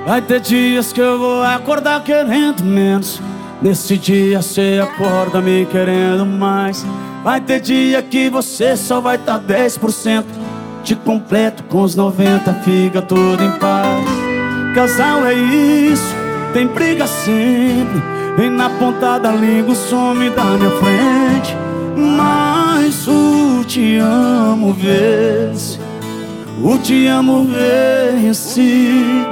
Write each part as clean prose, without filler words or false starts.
Vai ter dias que eu vou acordar querendo menos. Nesse dia cê acorda me querendo mais. Vai ter dia que você só vai tá 10%. Te completo com os 90, fica tudo em paz. Casal é isso, tem briga sempre. Vem na ponta da língua, some da minha frente. Mas o te amo vence, o te amo vence.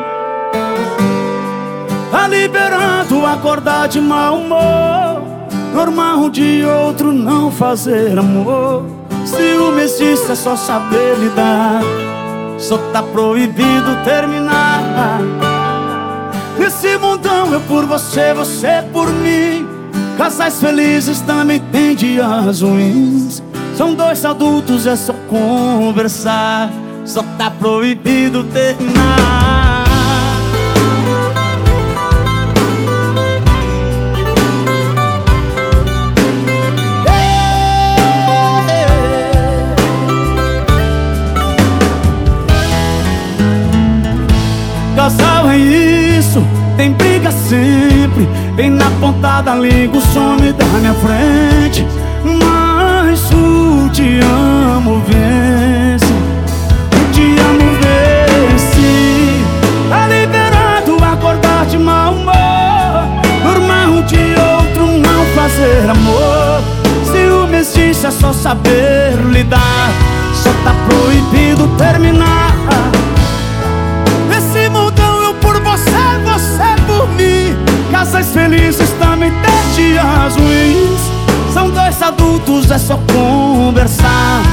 Tá liberando acordar de mau humor. Normal um de outro não fazer amor. Ciúme existe, é só saber lidar. Só tá proibido terminar. Nesse mundão eu por você, você por mim. Casais felizes também tem dias ruins. São dois adultos, é só conversar. Só tá proibido terminar. Casal é isso, tem briga sempre. Vem na ponta da língua, some da minha frente. Mas o te amo vence, o te amo vence. Tá liberado acordar de mau humor. Normal um de outro não fazer amor. Ciúme existe, é só saber lidar. Só tá proibido terminar. Casais felizes também tem dias ruins. São dois adultos, é só conversar.